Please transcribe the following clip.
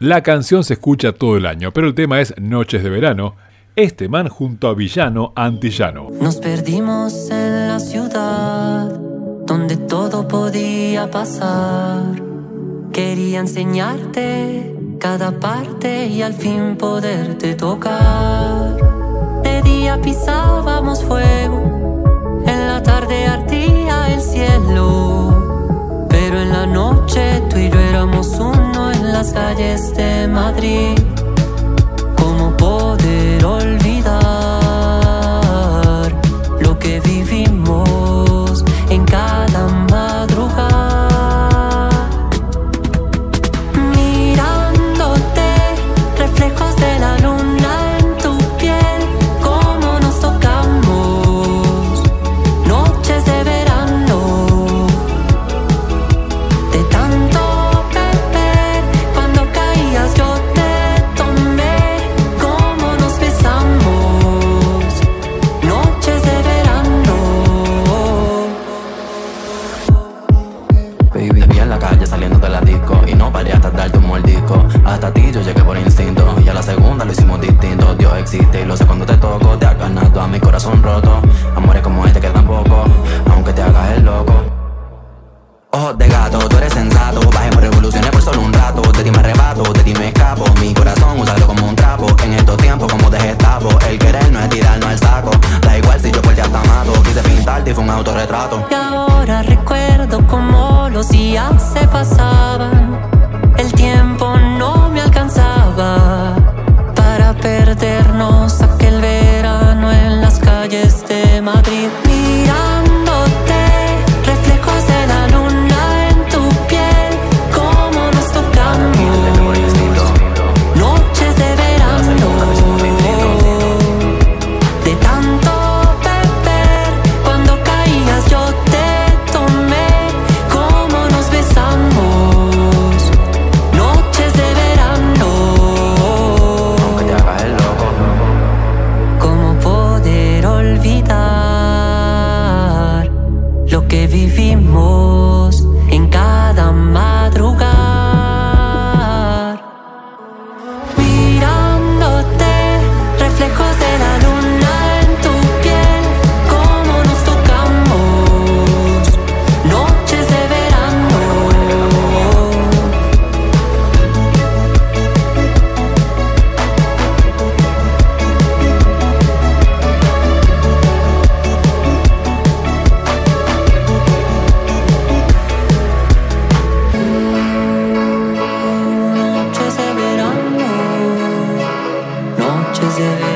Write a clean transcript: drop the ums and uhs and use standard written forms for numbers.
La canción se escucha todo el año, pero el tema es Noches de Verano. Este man junto a Villano Antillano. Nos perdimos en la ciudad, donde todo podía pasar. Quería enseñarte cada parte y al fin poderte tocar. De día pisábamos fuego, en la tarde ardía el cielo, pero en la noche tú y yo éramos uno en las calles de Madrid. ¿Cómo poder olvidar lo que vivimos en cada madrugada? Mirándote, reflejos de la luna en tu piel, cómo nos tocamos, noches de verano, de tanto beber, cuando caías yo te tomé, cómo nos besamos, noches de verano. Baby, te vi en la calle saliendo de la disco y no paré hasta darte un mordisco. Hasta ti yo llegué por instinto y a la segunda lo hicimos distinto. Dios existe y lo sé cuando te toco. Te has ganado a mi corazón roto. Amores como este quedan pocos, aunque te hagas el loco. Ojos de gato, tú eres sensato. Bajemos revoluciones por solo un rato. De ti me arrebato, de ti me escapo. Mi corazón, úsalo como un trapo. En estos tiempos como de Gestapo. El querer no es tirarnos al saco. Da igual si yo por ti hasta mato. Quise pintarte y fue un autorretrato. Y ahora recuerdo cómo los días se pasaban. El tiempo no me alcanzaba para perdernos aquel verano en las calles de Madrid. Mirándote, reflejos de la luna en tu piel, cómo nos tocamos, noches de verano, de tanto beber, cuando caías yo te tomé, cómo nos besamos, noches de verano. Aunque te hagas el loco. ¿Cómo poder olvidar lo que vivimos en cada madrugada? Mirándote, reflejos de la luna en tu piel, cómo nos tocamos, noches de verano. Noches de verano, noches de verano.